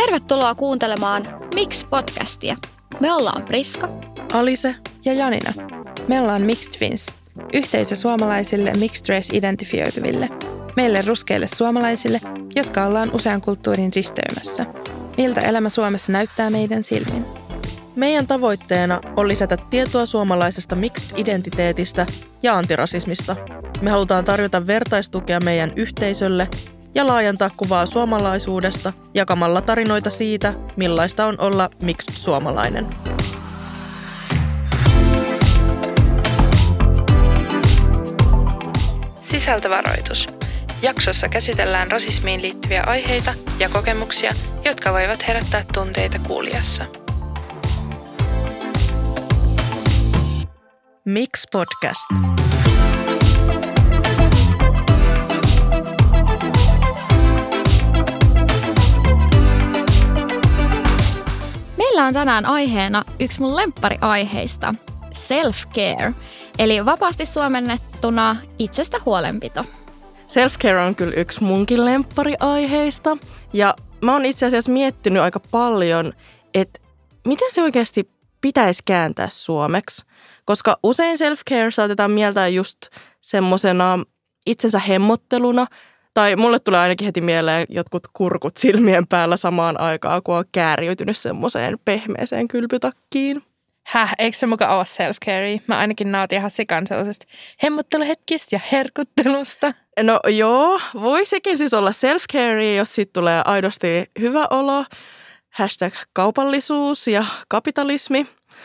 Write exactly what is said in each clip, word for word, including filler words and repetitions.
Tervetuloa kuuntelemaan Mix-podcastia. Me ollaan Priska, Alise ja Janina. Me ollaan Mixed Twins, yhteisö suomalaisille mixed race-identifioituville. Meille ruskeille suomalaisille, jotka ollaan usean kulttuurin risteymässä. Miltä elämä Suomessa näyttää meidän silmin? Meidän tavoitteena on lisätä tietoa suomalaisesta mixed-identiteetistä ja antirasismista. Me halutaan tarjota vertaistukea meidän yhteisölle ja laajentaa kuvaa suomalaisuudesta jakamalla tarinoita siitä, millaista on olla mixed-suomalainen. Sisältövaroitus. Jaksossa käsitellään rasismiin liittyviä aiheita ja kokemuksia, jotka voivat herättää tunteita kuulijassa. Mix Podcast. Meillä on tänään aiheena yksi mun lemppariaiheista, self-care, eli vapaasti suomennettuna itsestä huolenpito. Self-care on kyllä yksi munkin lemppariaiheista ja mä oon itse asiassa miettinyt aika paljon, että miten se oikeasti pitäisi kääntää suomeksi, koska usein self-care saatetaan mieltää just semmosena itsensä hemmotteluna, tai mulle tulee ainakin heti mieleen jotkut kurkut silmien päällä samaan aikaan, kun on kääriytynyt semmoiseen pehmeeseen kylpytakkiin. Häh, eikö se muka ole self-care? Mä ainakin nautin ihan sikan sellaisesta hemmotteluhetkistä ja herkuttelusta. No joo, voi sekin siis olla self-care, jos siitä tulee aidosti hyvä olo. Hashtag kaupallisuus ja kapitalismi.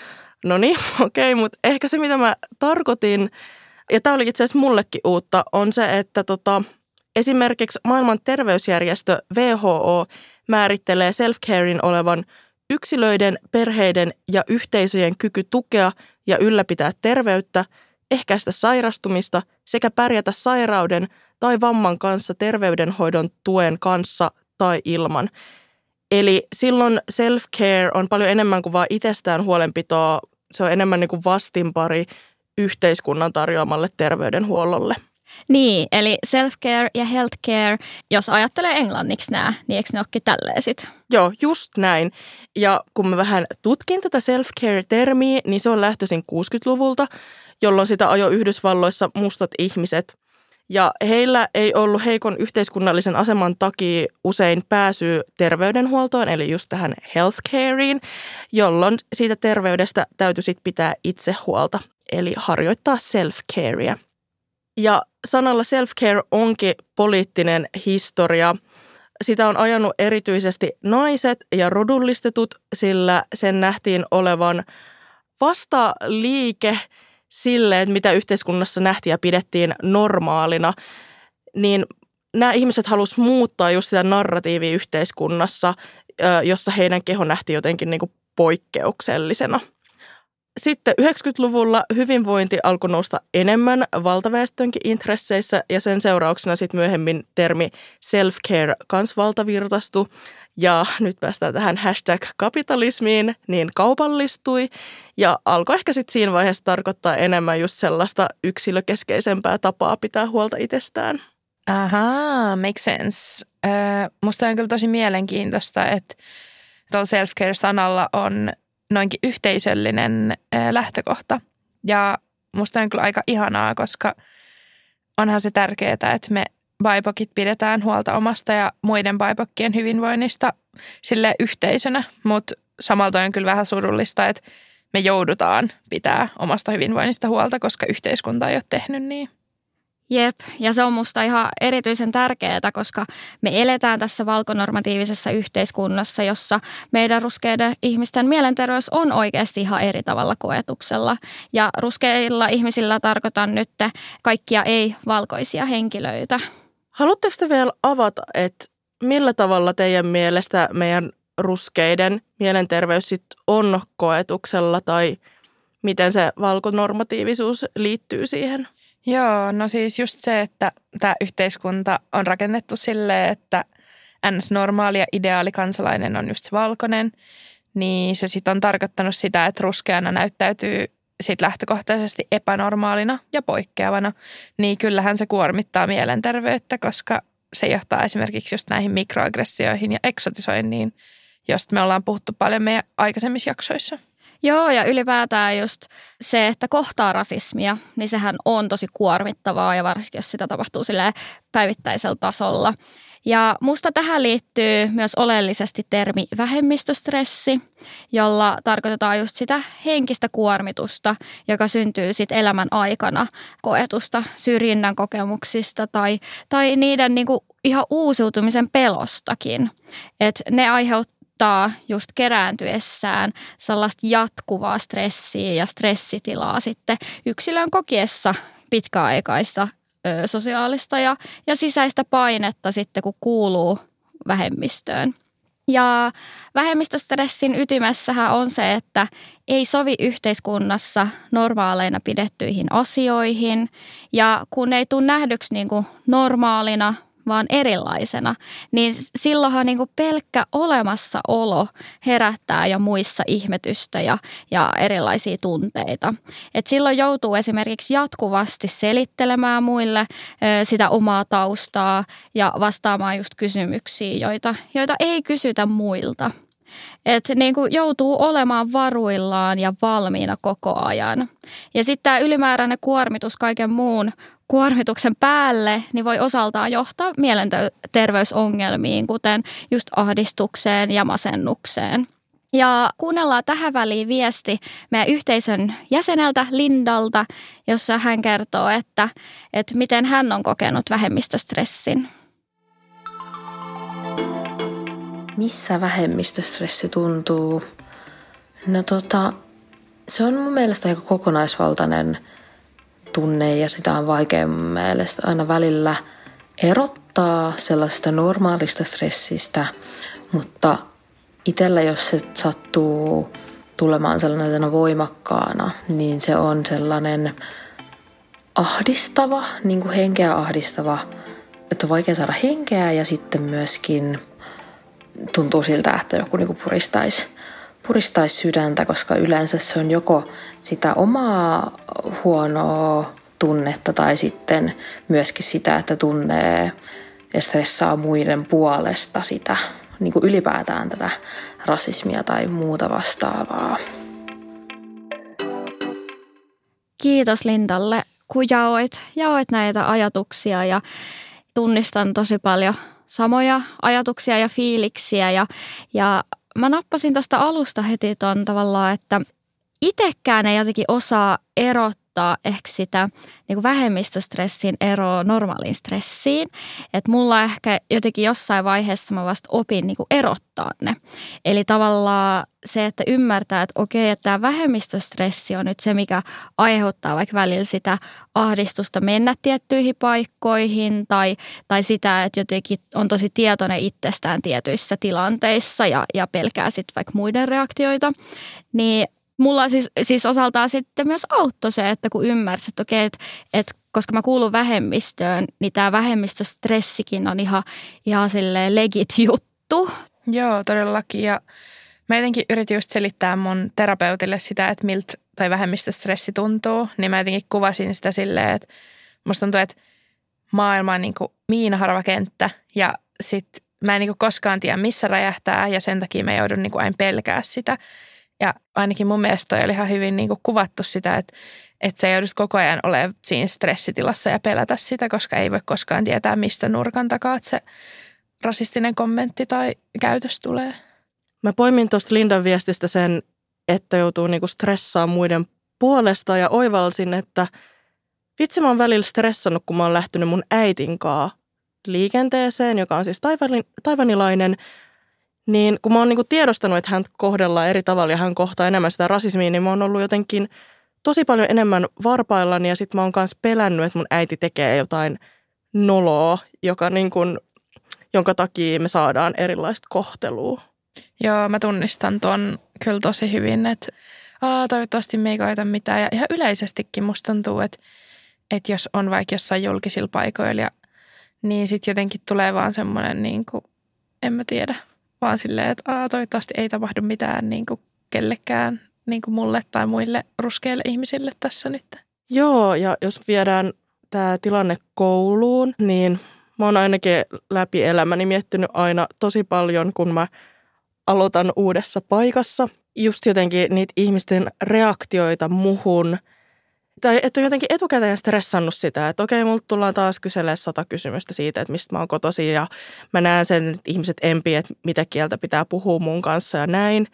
No niin, okei, okay, mutta ehkä se mitä mä tarkoitin, ja tämä oli itse asiassa mullekin uutta, on se, että tota, esimerkiksi maailman terveysjärjestö W H O määrittelee self-carein olevan yksilöiden, perheiden ja yhteisöjen kyky tukea ja ylläpitää terveyttä, ehkäistä sairastumista sekä pärjätä sairauden tai vamman kanssa terveydenhoidon tuen kanssa tai ilman. Eli silloin self-care on paljon enemmän kuin vain itsestään huolenpitoa, se on enemmän niin kuin vastinpari yhteiskunnan tarjoamalle terveydenhuollolle. Niin, eli self-care ja healthcare, jos ajattelee englanniksi nämä, niin eikö ne olekin tälleen sit? Joo, just näin. Ja kun mä vähän tutkin tätä self-care-termiä, niin se on lähtöisin kuusikymmentäluvulta, jolloin sitä ajoi Yhdysvalloissa mustat ihmiset. Ja heillä ei ollut heikon yhteiskunnallisen aseman takia usein pääsyä terveydenhuoltoon, eli just tähän healthcareen, jolloin siitä terveydestä täytyy sit pitää itse huolta, eli harjoittaa self-carea. Ja sanalla self-care onkin poliittinen historia. Sitä on ajanut erityisesti naiset ja rodullistetut, sillä sen nähtiin olevan vastaliike sille, että mitä yhteiskunnassa nähtiin ja pidettiin normaalina. Niin nämä ihmiset halusivat muuttaa just sitä narratiivia yhteiskunnassa, jossa heidän keho nähtiin jotenkin niin kuin poikkeuksellisena. Sitten yhdeksänkymmentäluvulla hyvinvointi alkoi nousta enemmän valtaväestönkin intresseissä ja sen seurauksena sitten myöhemmin termi self-care kans valtavirtaistui. Ja nyt päästään tähän hashtag kapitalismiin, niin kaupallistui ja alkoi ehkä sitten siinä vaiheessa tarkoittaa enemmän just sellaista yksilökeskeisempää tapaa pitää huolta itsestään. Ahaa, makes sense. Äh, musta on kyllä tosi mielenkiintoista, että tuolla self-care-sanalla on noinkin yhteisöllinen lähtökohta. Ja musta on kyllä aika ihanaa, koska onhan se tärkeää, että me baipokit pidetään huolta omasta ja muiden baipokkien hyvinvoinnista sille yhteisönä. Mutta samalta on kyllä vähän surullista, että me joudutaan pitää omasta hyvinvoinnista huolta, koska yhteiskunta ei ole tehnyt niin. Jep, ja se on musta ihan erityisen tärkeää, koska me eletään tässä valkonormatiivisessa yhteiskunnassa, jossa meidän ruskeiden ihmisten mielenterveys on oikeasti ihan eri tavalla koetuksella. Ja ruskeilla ihmisillä tarkoitan nyt kaikkia ei-valkoisia henkilöitä. Haluatteko te vielä avata, että millä tavalla teidän mielestä meidän ruskeiden mielenterveys sit on koetuksella tai miten se valkonormatiivisuus liittyy siihen? Joo, no siis just se, että tämä yhteiskunta on rakennettu silleen, että ns-normaali ja ideaali kansalainen on just se valkoinen, niin se sitten on tarkoittanut sitä, että ruskeana näyttäytyy sit lähtökohtaisesti epänormaalina ja poikkeavana, niin kyllähän se kuormittaa mielenterveyttä, koska se johtaa esimerkiksi just näihin mikroaggressioihin ja eksotisointiin. josta me ollaan puhuttu paljon meidän aikaisemmissa jaksoissa. Joo, ja ylipäätään just se, että kohtaa rasismia, niin sehän on tosi kuormittavaa ja varsinkin, jos sitä tapahtuu silleen päivittäisellä tasolla. Ja musta tähän liittyy myös oleellisesti termi vähemmistöstressi, jolla tarkoitetaan just sitä henkistä kuormitusta, joka syntyy sitten elämän aikana koetusta syrjinnän kokemuksista tai, tai niiden niinku ihan uusiutumisen pelostakin. Et ne aiheuttaa just kerääntyessään sellaista jatkuvaa stressiä ja stressitilaa sitten yksilön kokiessa pitkäaikaista sosiaalista ja, ja sisäistä painetta sitten, kun kuuluu vähemmistöön. Ja vähemmistöstressin ytimessähän on se, että ei sovi yhteiskunnassa normaaleina pidettyihin asioihin ja kun ei tule nähdyksi niin kuin normaalina, vaan erilaisena, niin silloinhan niin kuin pelkkä olemassaolo herättää jo muissa ihmetystä ja, ja erilaisia tunteita. Et silloin joutuu esimerkiksi jatkuvasti selittelemään muille ö, sitä omaa taustaa ja vastaamaan just kysymyksiin, joita, joita ei kysytä muilta. Et niin kuin joutuu olemaan varuillaan ja valmiina koko ajan. Ja sitten tämä ylimääräinen kuormitus kaiken muun kuormituksen päälle niin voi osaltaan johtaa mielenterveysongelmiin, kuten just ahdistukseen ja masennukseen. Ja kuunnellaan tähän väliin viesti meidän yhteisön jäseneltä Lindalta, jossa hän kertoo, että, että miten hän on kokenut vähemmistöstressin. Missä vähemmistöstressi tuntuu? No tota, se on mun mielestä aika kokonaisvaltainen tunne ja sitä on vaikea mun mielestä aina välillä erottaa sellaisesta normaalista stressistä, mutta itsellä jos se sattuu tulemaan sellaisena voimakkaana, niin se on sellainen ahdistava, niin kuin henkeä ahdistava, että on vaikea saada henkeä ja sitten myöskin tuntuu siltä, että joku niin kuin puristaisi, puristaisi sydäntä, koska yleensä se on joko sitä omaa huonoa tunnetta tai sitten myöskin sitä, että tunnee ja stressaa muiden puolesta sitä niin kuin ylipäätään tätä rasismia tai muuta vastaavaa. Kiitos Lindalle, kun jaoit, jaoit näitä ajatuksia ja tunnistan tosi paljon samoja ajatuksia ja fiiliksiä ja, ja mä nappasin tuosta alusta heti ton tavallaan, että itsekään ei jotenkin osaa erottaa ehkä sitä niin kuin vähemmistöstressin eroa normaaliin stressiin. Että mulla ehkä jotenkin jossain vaiheessa mä vasta opin niin kuin erottaa ne. Eli tavallaan se, että ymmärtää, että okei, että tämä vähemmistöstressi on nyt se, mikä aiheuttaa vaikka välillä sitä ahdistusta mennä tiettyihin paikkoihin tai, tai sitä, että jotenkin on tosi tietoinen itsestään tietyissä tilanteissa ja, ja pelkää sitten vaikka muiden reaktioita, niin mulla siis, siis osaltaan sitten myös auttoi se, että kun ymmärsi, että okei, että, että koska mä kuulun vähemmistöön, niin tämä vähemmistöstressikin on ihan, ihan silleen legit juttu. Joo, todellakin. Ja mä jotenkin yritin just selittää mun terapeutille sitä, että miltä toi vähemmistöstressi tuntuu. Niin mä jotenkin kuvasin sitä silleen, että musta tuntuu, että maailma on niin kuin miinaharva kenttä ja sit mä en niin kuin koskaan tiedä, missä räjähtää ja sen takia mä joudun niin kuin aina pelkää sitä. Ja ainakin mun mielestä toi oli ihan hyvin niin kuin kuvattu sitä, että, että sä joudut koko ajan olemaan siinä stressitilassa ja pelätä sitä, koska ei voi koskaan tietää, mistä nurkan takaa se rasistinen kommentti tai käytös tulee. Mä poimin tuosta Lindan viestistä sen, että joutuu niinku stressaamaan muiden puolesta ja oivalsin, että vitsi mä oon välillä stressannut, kun mä oon lähtenyt mun äitin kaa liikenteeseen, joka on siis taivanilainen. Niin kun mä oon niinku tiedostanut, että hän kohdellaan eri tavalla ja hän kohtaa enemmän sitä rasismia, niin mä oon ollut jotenkin tosi paljon enemmän varpaillani ja sit mä oon myös pelännyt, että mun äiti tekee jotain noloa, joka niin kun, jonka takia me saadaan erilaista kohtelua. Joo, mä tunnistan ton kyllä tosi hyvin, että aa, toivottavasti me ei koeta mitään. Ja ihan yleisestikin musta tuntuu, että, että jos on vaikka jossain julkisilla paikoilla, niin sitten jotenkin tulee vaan semmoinen, niin kuin, en mä tiedä, vaan silleen, että aa, toivottavasti ei tapahdu mitään niin kuin kellekään, niin kuin mulle tai muille ruskeille ihmisille tässä nyt. Joo, ja jos viedään tämä tilanne kouluun, niin mä oon ainakin läpi elämäni miettinyt aina tosi paljon, kun mä aloitan uudessa paikassa. Just jotenkin niitä ihmisten reaktioita muhun. Tai että on jotenkin etukäteen stressannut sitä, että okei, multa tullaan taas kyselemään sata kysymystä siitä, että mistä mä oon kotoisin. Ja mä näen sen, että ihmiset empii, että mitä kieltä pitää puhua mun kanssa ja näin.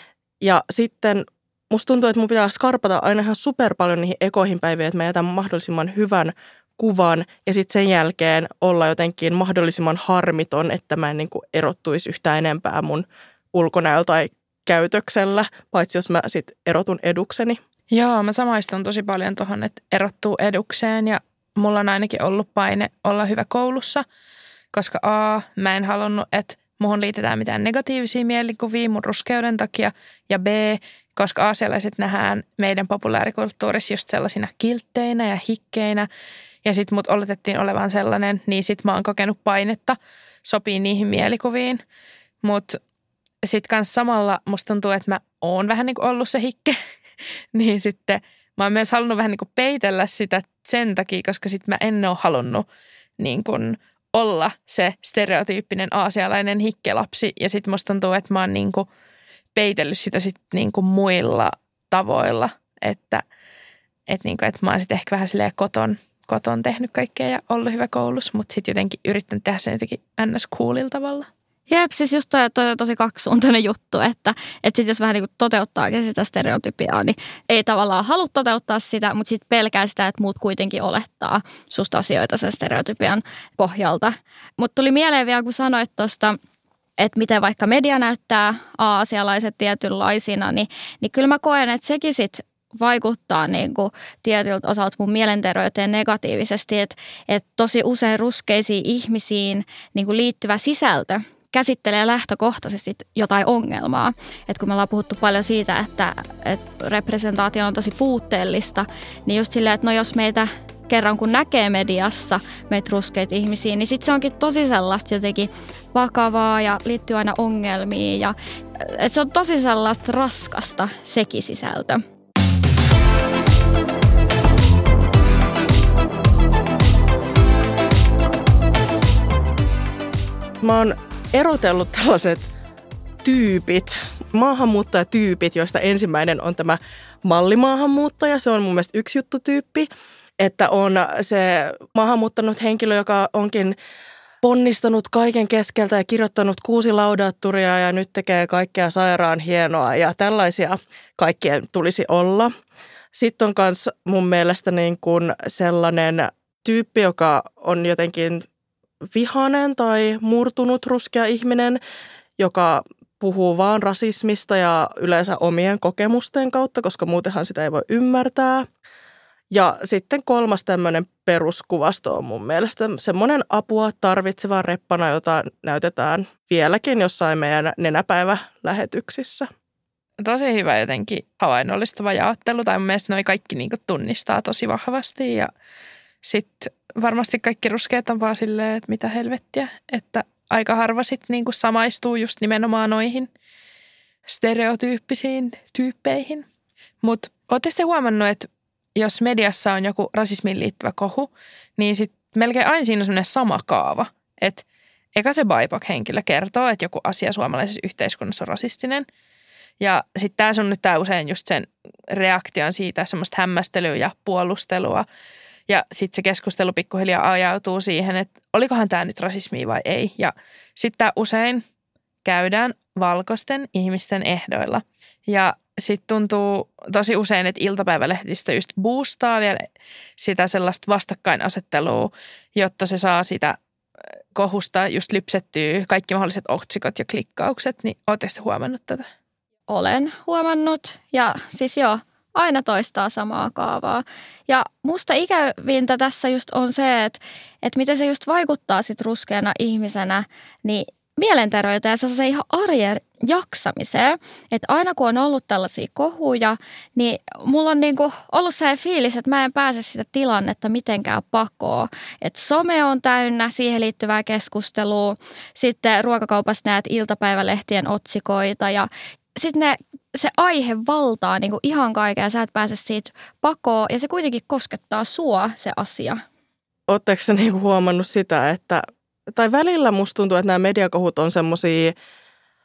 Ja sitten musta tuntuu, että mun pitää skarpata aina ihan super paljon niihin ekoihin päiviin, että mä jätän mahdollisimman hyvän kuvan ja sitten sen jälkeen olla jotenkin mahdollisimman harmiton, että mä en niin kuin erottuisi yhtään enempää mun ulkonäöllä tai käytöksellä, paitsi jos mä sitten erotun edukseni. Joo, mä samaistun tosi paljon tuohon, että erottuu edukseen ja mulla on ainakin ollut paine olla hyvä koulussa, koska A, mä en halunnut, että muhun liitetään mitään negatiivisia mielikuvia mun ruskeuden takia ja B, koska aasialaiset nähdään meidän populaarikulttuurissa just sellaisina kiltteinä ja hikkeinä ja sit mut oletettiin olevan sellainen, niin sit mä oon kokenut painetta sopii niihin mielikuviin, mut sit kans samalla musta tuntuu, että mä oon vähän niin kuin ollut se hikke, niin sitten mä oon myös halunnut vähän niin kuin peitellä sitä sen takia, koska sit mä en oo halunnut niin kuin olla se stereotyyppinen aasialainen hikkelapsi ja sit musta tuntuu, että mä oon niin kuin peitellyt sitä sit niin kuin muilla tavoilla, että, että, niin kuin, että mä oon sit ehkä vähän silleen koton, koton tehnyt kaikkea ja ollut hyvä koulussa, mutta sit jotenkin yrittänyt tehdä sen jotenkin ns. Coolilla tavalla. Jep, siis just toi, toi on tosi kaksisuuntainen juttu, että, että sit jos vähän niin kuin toteuttaakin sitä stereotypiaa, niin ei tavallaan halua toteuttaa sitä, mutta sitten pelkää sitä, että muut kuitenkin olettaa susta asioita sen stereotypian pohjalta. Mutta tuli mieleen vielä, kun sanoit tuosta, että miten vaikka media näyttää aasialaiset tietynlaisina, niin, niin kyllä mä koen, että sekin sitten vaikuttaa niin kuin tietyltä osalta mun mielenterveyteen negatiivisesti, että, että tosi usein ruskeisiin ihmisiin niin kuin liittyvä sisältö käsittelee lähtökohtaisesti jotain ongelmaa. Et kun me ollaan puhuttu paljon siitä, että, että representaatio on tosi puutteellista, niin just silleen, että no jos meitä kerran kun näkee mediassa meitä ruskeita ihmisiä, niin sitten se onkin tosi sellaista jotenkin vakavaa ja liittyy aina ongelmiin. Ja, että se on tosi sellaista raskasta sekin sisältö. Mä oon erotellut tällaiset tyypit, maahanmuuttajatyypit, joista ensimmäinen on tämä mallimaahanmuuttaja. Se on mun mielestä yksi juttutyyppi, että on se maahanmuuttanut henkilö, joka onkin ponnistanut kaiken keskeltä ja kirjoittanut kuusi laudaatturia ja nyt tekee kaikkea sairaan hienoa ja tällaisia kaikkien tulisi olla. Sitten on myös mun mielestä niin kuin sellainen tyyppi, joka on jotenkin vihainen tai murtunut ruskea ihminen, joka puhuu vaan rasismista ja yleensä omien kokemusten kautta, koska muutenhan sitä ei voi ymmärtää. Ja sitten kolmas tämmöinen peruskuvasto on mun mielestä semmoinen apua tarvitseva reppana, jota näytetään vieläkin jossain meidän nenäpäivälähetyksissä. Tosi hyvä jotenkin havainnollistava jaottelu, tai mun mielestä noi kaikki niinku tunnistaa tosi vahvasti ja sitten varmasti kaikki ruskeat on vaan silleen, että mitä helvettiä, että aika harva sitten niinku samaistuu just nimenomaan noihin stereotyyppisiin tyyppeihin. Mutta ootte sitten huomannut, että jos mediassa on joku rasismiin liittyvä kohu, niin sitten melkein aina siinä on semmoinen sama kaava, että eka se B I P O C-henkilö kertoo, että joku asia suomalaisessa yhteiskunnassa on rasistinen. Ja sitten tämä synnyttää usein just sen reaktion siitä, semmoista hämmästelyä ja puolustelua. Ja sitten se keskustelu pikkuhiljaa ajautuu siihen, että olikohan tämä nyt rasismia vai ei. Ja sitten tämä usein käydään valkoisten ihmisten ehdoilla. Ja sitten tuntuu tosi usein, että iltapäivälehdistö just boostaa vielä sitä sellaista vastakkainasettelua, jotta se saa sitä kohusta just lypsettyä kaikki mahdolliset otsikot ja klikkaukset. Niin ootteko te huomannut tätä? Olen huomannut ja siis joo, aina toistaa samaa kaavaa. Ja musta ikävintä tässä just on se, että, että miten se just vaikuttaa sit ruskeana ihmisenä, niin mielenterveyteen ja sellaiseen ihan arjen jaksamiseen. Että aina kun on ollut tällaisia kohuja, niin mulla on niinku ollut se fiilis, että mä en pääse sitä tilannetta mitenkään pakoon. Että some on täynnä siihen liittyvää keskustelua. Sitten ruokakaupassa näet iltapäivälehtien otsikoita ja sitten ne, se aihe valtaa niinku ihan kaiken ja sä et pääse siitä pakoon ja se kuitenkin koskettaa sua se asia. Ootteko sä niinku huomannut sitä, että tai välillä musta tuntuu, että nämä mediakohut on semmosia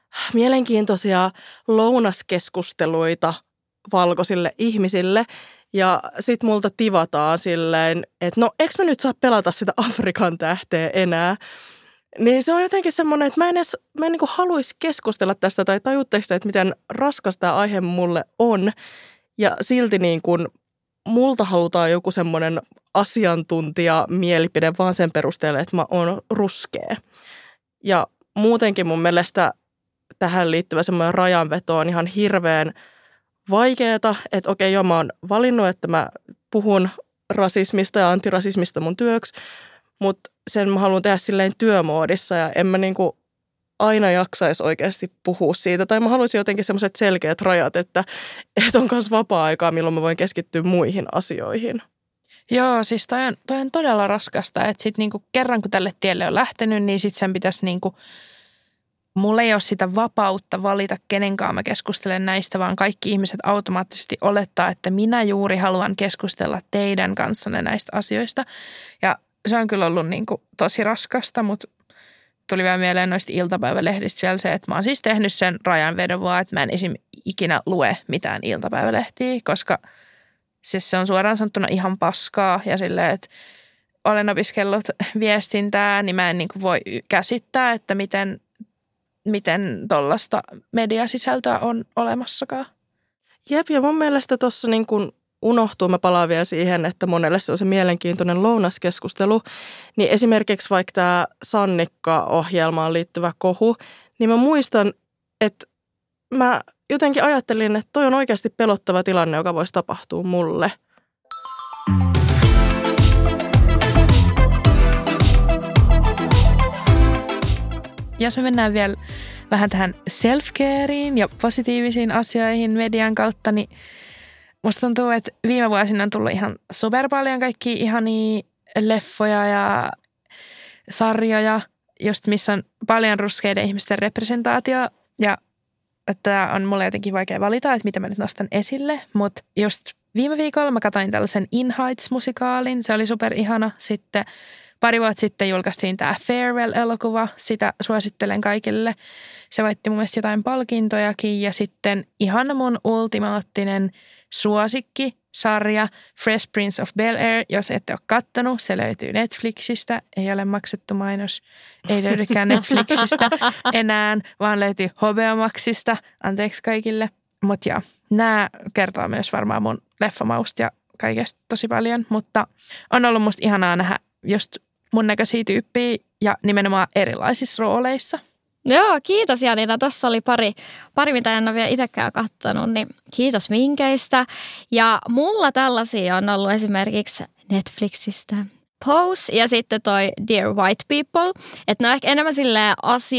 mielenkiintoisia lounaskeskusteluita valkoisille ihmisille. Ja sit multa tivataan silleen, että no eikö mä nyt saa pelata sitä Afrikan tähteä enää. Niin se on jotenkin semmoinen, että mä en edes mä en niin kuin haluaisi keskustella tästä tai tajutteko, että miten raskas tämä aihe mulle on. Ja silti niin kuin multa halutaan joku semmoinen asiantuntija mielipide vaan sen perusteella, että mä oon ruskea. Ja muutenkin mun mielestä tähän liittyvä semmoinen rajanveto on ihan hirveän vaikeeta, että okei, joo, mä oon valinnut, että mä puhun rasismista ja antirasismista mun työksi, mutta sen mä haluan tehdä silleen työmoodissa ja en mä niinku aina jaksaisi oikeasti puhua siitä. Tai mä haluaisin jotenkin semmoiset selkeät rajat, että, että on myös vapaa-aikaa, milloin mä voin keskittyä muihin asioihin. Joo, siis toi on, toi on todella raskasta, että sit niinku kerran kun tälle tielle on lähtenyt, niin sit sen pitäisi niinku, mulla ei ole sitä vapautta valita kenenkaan mä keskustelen näistä, vaan kaikki ihmiset automaattisesti olettaa, että minä juuri haluan keskustella teidän kanssanne näistä asioista. Ja se on kyllä ollut niinku tosi raskasta, mutta tuli vielä mieleen noista iltapäivälehdistä vielä se, että mä oon siis tehnyt sen rajanvedon vaan, että mä en esim. Ikinä lue mitään iltapäivälehtiä, koska siis se on suoraan sanottuna ihan paskaa ja silleen, että olen opiskellut viestintää, niin mä en niin kuin voi käsittää, että miten, miten tollaista mediasisältöä on olemassakaan. Jep, ja mun mielestä tuossa niin kuin unohtuu, mä palaan vielä siihen, että monelle se on se mielenkiintoinen lounaskeskustelu, niin esimerkiksi vaikka tämä Sannikka-ohjelmaan liittyvä kohu, niin mä muistan, että mä jotenkin ajattelin, että toi on oikeasti pelottava tilanne, joka voisi tapahtua mulle. Jos me mennään vielä vähän tähän self-careen ja positiivisiin asioihin median kautta, niin musta tuntuu, että viime vuosina on tullut ihan super paljon kaikkia ihania leffoja ja sarjoja, just missä on paljon ruskeiden ihmisten representaatio. Ja tämä on mulle jotenkin vaikea valita, että mitä mä nyt nostan esille. Mutta just viime viikolla mä katsoin tällaisen In Heights-musikaalin. Se oli super ihana. Sitten pari vuotta sitten julkaistiin tämä Farewell-elokuva. Sitä suosittelen kaikille. Se voitti mun mielestä jotain palkintojakin. Ja sitten ihana mun ultimaattinen suosikkisarja Fresh Prince of Bel-Air, jos ette ole kattonut, se löytyy Netflixistä, ei ole maksettu mainos, ei löydykään Netflixistä enää, vaan löytyy H B O Maxista, anteeksi kaikille. Mutta joo, nämä kertoo myös varmaan mun leffamausta ja kaikesta tosi paljon, mutta on ollut musta ihanaa nähdä just mun näköisiä tyyppiä ja nimenomaan erilaisissa rooleissa. Joo, kiitos Janina. Tuossa oli pari, pari, mitä en ole vielä itsekään katsonut, niin kiitos vinkkeistä. Ja mulla tällaisia on ollut esimerkiksi Netflixistä Pose ja sitten toi Dear White People. Että ne on ehkä enemmän silleen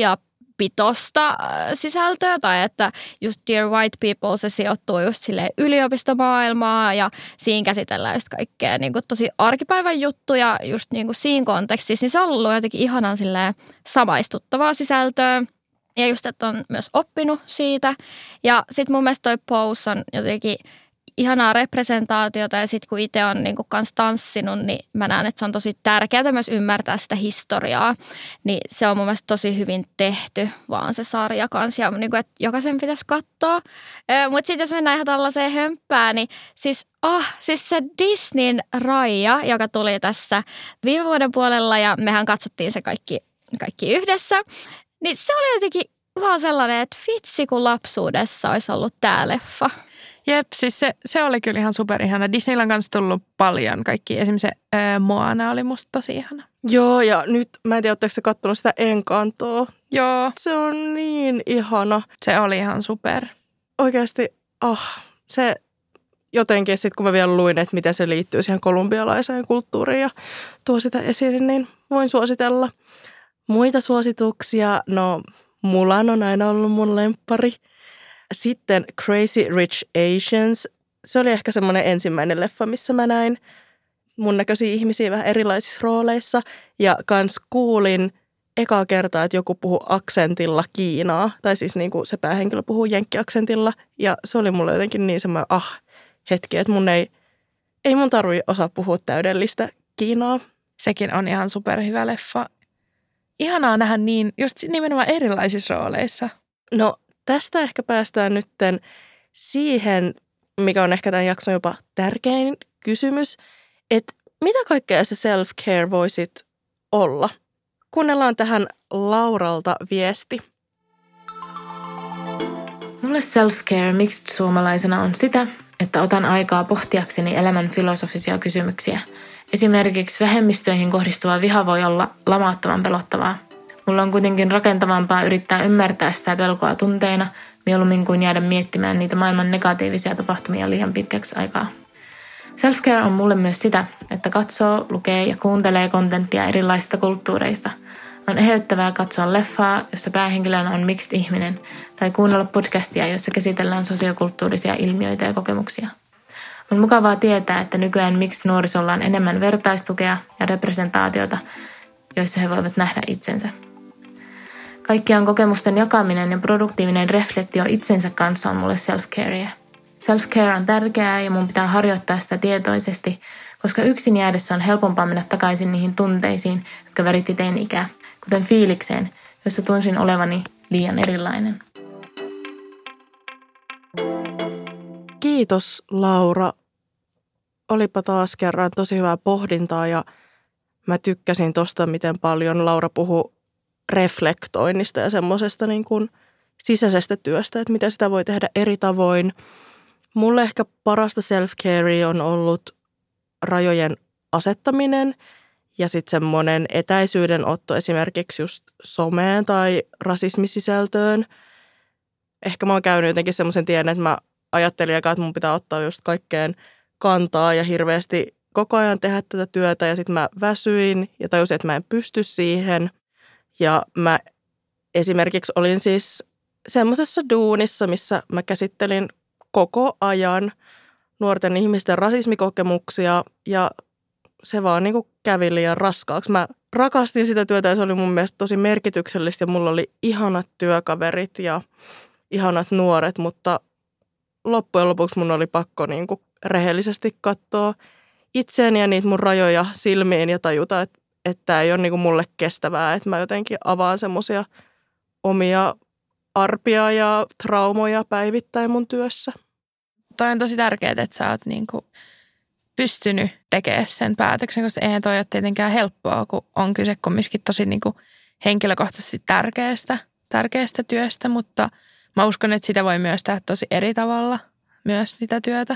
asiapitosta sisältöä tai että just Dear White People se sijoittuu just silleen yliopistomaailmaa ja siinä käsitellään just kaikkea niin kuin tosi arkipäivän juttuja just niin kuin siinä kontekstissa. Niin se on ollut jotenkin ihanan silleen samaistuttavaa sisältöä ja just, että on myös oppinut siitä. Ja sitten mun mielestä toi Pose on jotenkin ihanaa representaatiota ja sitten kun itse on niinku kans tanssinut, niin mä näen, että se on tosi tärkeää myös ymmärtää sitä historiaa. Niin se on mun mielestä tosi hyvin tehty vaan se sarja kans ja niinku, että jokaisen pitäisi katsoa. Mutta sitten jos mennään ihan tällaiseen hömppään, niin siis, oh, siis se Disneyn Raya, joka tuli tässä viime vuoden puolella ja mehän katsottiin se kaikki, kaikki yhdessä, niin se oli jotenkin vaan sellainen, että vitsi kun lapsuudessa olisi ollut tää leffa. Jep, siis se, se oli kyllä ihan superihana. Disneyllä on kanssa tullut paljon kaikki. Esimerkiksi se ää, Moana oli musta tosi ihana. Joo, ja nyt mä en tiedä, oletteko te kattonut sitä Encantoa. Joo. Se on niin ihana. Se oli ihan super. Oikeasti, ah, se jotenkin sitten kun mä vielä luin, että miten se liittyy siihen kolumbialaiseen kulttuuriin ja tuo sitä esille, niin voin suositella. Muita suosituksia, no Mulan on aina ollut mun lemppari. Sitten Crazy Rich Asians. Se oli ehkä semmoinen ensimmäinen leffa, missä mä näin mun näköisiä ihmisiä vähän erilaisissa rooleissa. Ja kans kuulin ekaa kertaa, että joku puhuu aksentilla Kiinaa. Tai siis niin kuin se päähenkilö puhuu jenkkiaksentilla. Ja se oli mulle jotenkin niin semmoinen ah hetki, että mun ei, ei mun tarvitse osaa puhua täydellistä Kiinaa. Sekin on ihan superhyvä leffa. Ihanaa nähdä niin just nimenomaan erilaisissa rooleissa. No tästä ehkä päästään nytten siihen, mikä on ehkä tämän jakson jopa tärkein kysymys, että mitä kaikkea se self-care voisit olla? Kuunnellaan tähän Lauralta viesti. Mulle self-care mixed suomalaisena on sitä, että otan aikaa pohtiakseni elämän filosofisia kysymyksiä. Esimerkiksi vähemmistöihin kohdistuva viha voi olla lamaattoman pelottavaa. Mulla on kuitenkin rakentavampaa yrittää ymmärtää sitä pelkoa tunteena, mieluummin kuin jäädä miettimään niitä maailman negatiivisia tapahtumia liian pitkäksi aikaa. Self-care on mulle myös sitä, että katsoo, lukee ja kuuntelee kontenttia erilaisista kulttuureista. On eheyttävää katsoa leffaa, jossa päähenkilönä on mixed ihminen, tai kuunnella podcastia, jossa käsitellään sosiokulttuurisia ilmiöitä ja kokemuksia. On mukavaa tietää, että nykyään mixed nuorisolla on enemmän vertaistukea ja representaatiota, joissa he voivat nähdä itsensä. Kaikkiaan kokemusten jakaminen ja produktiivinen reflektio itsensä kanssa on mulle self-carea. Self-care on tärkeää ja mun pitää harjoittaa sitä tietoisesti, koska yksin jäädessä on helpompaa mennä takaisin niihin tunteisiin, jotka väritti teini-ikää, kuten fiilikseen, jossa tunsin olevani liian erilainen. Kiitos Laura. Olipa taas kerran tosi hyvää pohdintaa ja mä tykkäsin tosta, miten paljon Laura puhui reflektoinnista ja semmoisesta niin kuin sisäisestä työstä, että mitä sitä voi tehdä eri tavoin. Mulle ehkä parasta self-care on ollut rajojen asettaminen ja sitten semmoinen etäisyydenotto esimerkiksi just someen tai rasismisisältöön. Ehkä mä oon käynyt jotenkin semmoisen tien, että mä ajattelin aikaa, että mun pitää ottaa just kaikkeen kantaa ja hirveästi koko ajan tehdä tätä työtä ja sitten mä väsyin ja tajusin, että mä en pysty siihen. Ja mä esimerkiksi olin siis semmoisessa duunissa, missä mä käsittelin koko ajan nuorten ihmisten rasismikokemuksia ja se vaan niin kuin kävi liian raskaaksi. Mä rakastin sitä työtä ja se oli mun mielestä tosi merkityksellistä ja mulla oli ihanat työkaverit ja ihanat nuoret, mutta loppujen lopuksi mun oli pakko niin kuin rehellisesti katsoa itseäni ja niitä mun rajoja silmiin ja tajuta, että että tämä ei ole niin kuin mulle kestävää, että mä jotenkin avaan semmoisia omia arpia ja traumoja päivittäin mun työssä. Toi on tosi tärkeää, että sä oot niin kuin pystynyt tekemään sen päätöksen, koska eihän toi ole tietenkään helppoa, kun on kyse kumminkin tosi niin kuin henkilökohtaisesti tärkeästä, tärkeästä työstä, mutta mä uskon, että sitä voi myös tehdä tosi eri tavalla myös sitä työtä.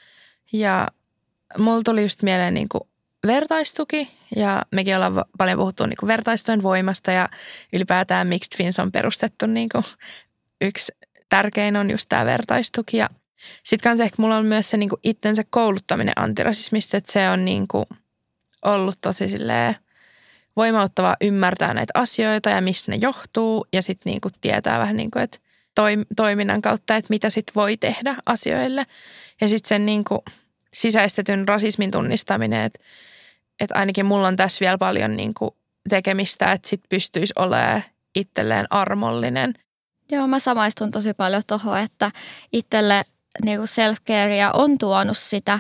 Ja mulla tuli just mieleen niin kuin vertaistuki ja mekin ollaan paljon puhuttu niin kuin vertaistuen voimasta ja ylipäätään Mixed Fins on perustettu niin kuin yksi tärkein on just tämä vertaistuki ja sitten kanssa ehkä mulla on myös se niin kuin itsensä kouluttaminen antirasismista, että se on niin kuin ollut tosi silleen voimauttavaa ymmärtää näitä asioita ja mistä ne johtuu ja sitten niin kuin tietää vähän niin kuin, että toiminnan kautta, että mitä sitten voi tehdä asioille ja sitten sen niin kuin sisäistetyn rasismin tunnistaminen, että, että ainakin mulla on tässä vielä paljon niin kuin tekemistä, että sit pystyisi olemaan itselleen armollinen. Joo, mä samaistun tosi paljon tuohon, että itselle niin kuin self-carea on tuonut sitä,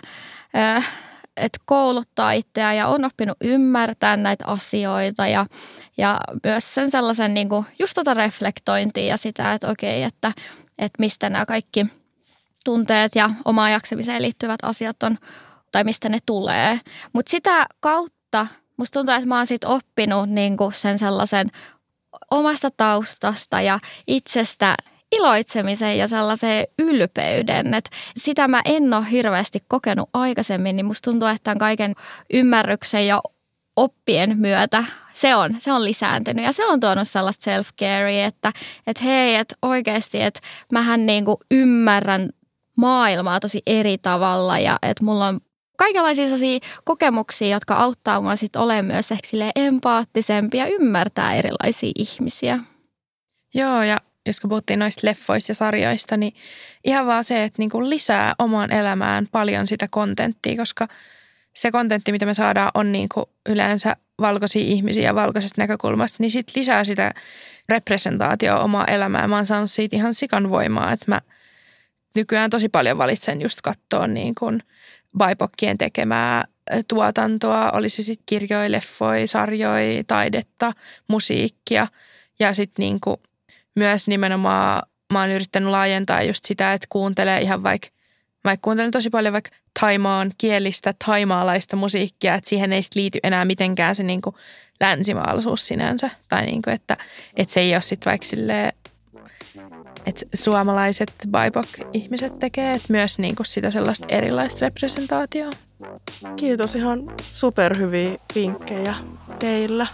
että kouluttaa itseä ja on oppinut ymmärtää näitä asioita ja, ja myös sen sellaisen niin kuin just tota reflektointia ja sitä, että okei, että, että mistä nämä kaikki tunteet ja omaan jaksamiseen liittyvät asiat on, tai mistä ne tulee. Mutta sitä kautta musta tuntuu, että mä oon sit oppinut niinku sen sellaisen omasta taustasta ja itsestä iloitsemisen ja sellaisen ylpeyden. Et sitä mä en ole hirveästi kokenut aikaisemmin, niin musta tuntuu, että tämän kaiken ymmärryksen ja oppien myötä se on, se on lisääntynyt ja se on tuonut sellaista self-carea, että, että hei, että oikeasti, että mähän niinku ymmärrän maailmaa tosi eri tavalla ja että mulla on kaikenlaisia sellaisia kokemuksia, jotka auttaa mua sitten olemaan myös ehkä silleen empaattisempi ja ymmärtää erilaisia ihmisiä. Joo, ja jos kun puhuttiin noista leffoista ja sarjoista, niin ihan vaan se, että niinku lisää omaan elämään paljon sitä kontenttia, koska se kontentti, mitä me saadaan, on niinku yleensä valkoisia ihmisiä ja valkoisesta näkökulmasta, niin sit lisää sitä representaatioa omaa elämää. Mä oon saanut siitä ihan sikan voimaa, että mä nykyään tosi paljon valitsen just katsoa niin kuin B I P O Cien tekemää tuotantoa, olisi sitten kirjoja, leffoja, sarjoja, taidetta, musiikkia ja sitten niin kuin myös nimenomaan mä oon yrittänyt laajentaa just sitä, että kuuntelee ihan vaikka, vaikka kuuntelen tosi paljon vaikka thaimaan kielistä, thaimaalaista musiikkia, että siihen ei sit liity enää mitenkään se niinku länsimaalaisuus sinänsä. Tai niinku, että, että se ei ole sitten vaikka silleen, että suomalaiset B I P O C-ihmiset tekee, että myös niinku sitä sellaista erilaista representaatioa. Kiitos, ihan superhyviä vinkkejä teillä.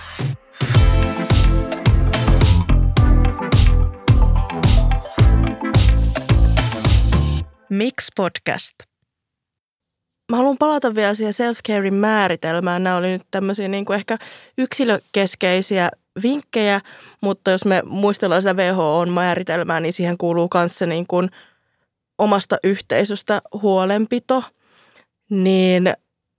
Mix Podcast. Mä haluan palata vielä siihen self-carein määritelmään. Nämä oli nyt tämmöisiä niin kuin ehkä yksilökeskeisiä vinkkejä, mutta jos me muistellaan sitä W H O:n määritelmää, niin siihen kuuluu myös se niin kuin omasta yhteisöstä huolenpito. Niin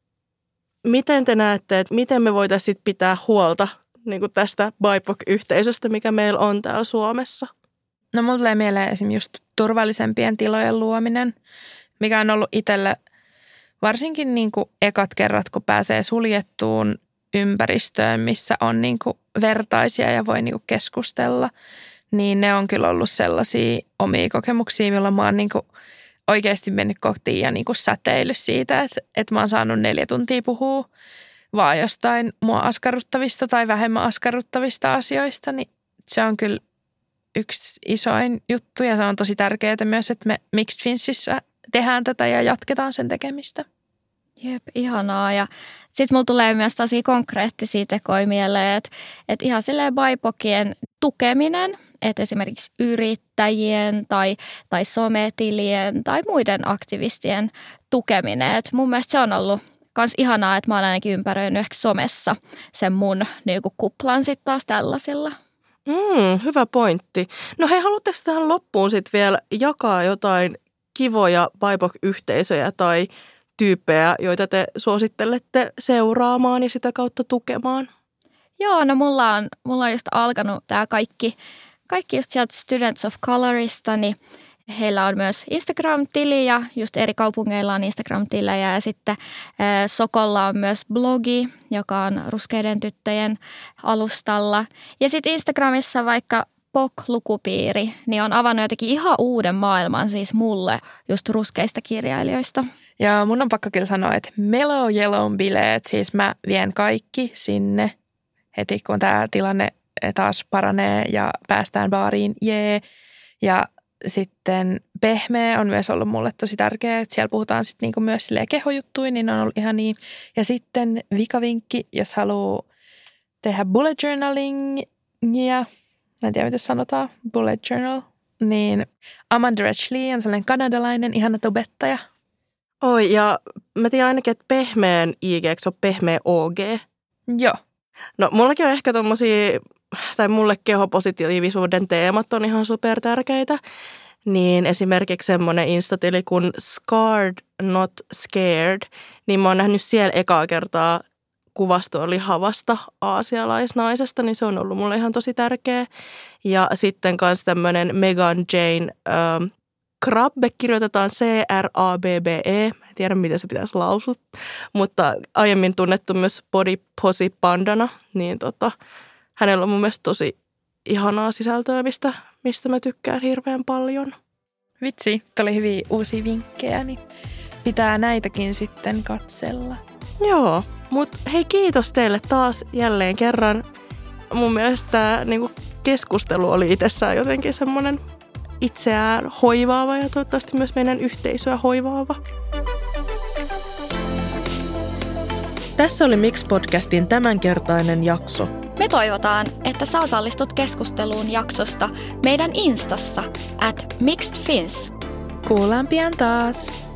miten te näette, että miten me voitaisiin pitää huolta niin kuin tästä B I P O C-yhteisöstä, mikä meillä on täällä Suomessa? No mulla tulee mieleen esimerkiksi just turvallisempien tilojen luominen, mikä on ollut itselle varsinkin niin kuin ekat kerrat, kun pääsee suljettuun ympäristöön, missä on niin kuin vertaisia ja voi niin kuin keskustella, niin ne on kyllä ollut sellaisia omia kokemuksia, milloin mä oon niin kuin oikeasti mennyt kotiin ja niin kuin säteillyt siitä, että, että mä oon saanut neljä tuntia puhua vaan jostain mua askarruttavista tai vähemmän askarruttavista asioista, niin se on kyllä yksi isoin juttu ja se on tosi tärkeää myös, että me Mixed Finsissä tehdään tätä ja jatketaan sen tekemistä. Jep, ihanaa. Ja sitten mulla tulee myös tosi konkreettisia tekoja mieleen, että, että ihan silleen B I P O Cien tukeminen, että esimerkiksi yrittäjien tai, tai sometilien tai muiden aktivistien tukeminen. Että mun mielestä se on ollut myös ihanaa, että mä oon ainakin ympäröinyt ehkä somessa sen mun niin kuin kuplan sitten taas tällaisilla. Mm, hyvä pointti. No hei, haluatteko tähän loppuun sitten vielä jakaa jotain kivoja B I P O C-yhteisöjä tai tyyppejä, joita te suosittelette seuraamaan ja sitä kautta tukemaan? Joo, no mulla on, mulla on just alkanut tämä kaikki, kaikki just sieltä Students of Colorista, niin heillä on myös Instagram-tili ja just eri kaupungeilla on Instagram-tilejä ja sitten ää, Sokolla on myös blogi, joka on ruskeiden tyttöjen alustalla. Ja sitten Instagramissa vaikka P O C-lukupiiri, niin on avannut jotenkin ihan uuden maailman siis mulle just ruskeista kirjailijoista. Ja mun on pakko kyllä sanoa, että Mellow Yellown bileet, siis mä vien kaikki sinne heti kun tämä tilanne taas paranee ja päästään baariin, jee. Ja sitten Pehmeä on myös ollut mulle tosi tärkeä, että siellä puhutaan sitten niinku myös silleen kehojuttuja, niin on ollut ihan niin. Ja sitten vikavinkki, jos haluaa tehdä bullet journalingia, mä en tiedä miten sanotaan, bullet journal, niin Amanda Retchley on sellainen kanadalainen ihana tubettaja. Oi, ja mä tiedän ainakin, että Pehmeän I G on Pehmeä O G. Joo. No mullakin on ehkä tommosia, tai mulle kehopositiivisuuden teemat on ihan super tärkeitä. Niin esimerkiksi semmoinen instatili kuin Scarred Not Scared, niin mä oon nähnyt siellä ekaa kertaa kuvastoa lihavasta aasialaisnaisesta, niin se on ollut mulle ihan tosi tärkeä. Ja sitten kanssa tämmöinen Megan Jane ähm, Krabbe kirjoitetaan C R A B B E. Mä en tiedä, miten se pitäisi lausua, mutta aiemmin tunnettu myös Body Posi Pandana, niin tota, hänellä on mun mielestä tosi ihanaa sisältöä, mistä, mistä mä tykkään hirveän paljon. Vitsi, tuli hyviä uusia vinkkejä, niin pitää näitäkin sitten katsella. Joo, mutta hei, kiitos teille taas jälleen kerran. Mun mielestä tämä niinku, keskustelu oli itsessään jotenkin semmoinen itseään hoivaava ja toivottavasti myös meidän yhteisöä hoivaava. Tässä oli Mix-podcastin tämänkertainen jakso. Me toivotaan, että sä osallistut keskusteluun jaksosta meidän instassa at mixedfins. Kuullaan pian taas.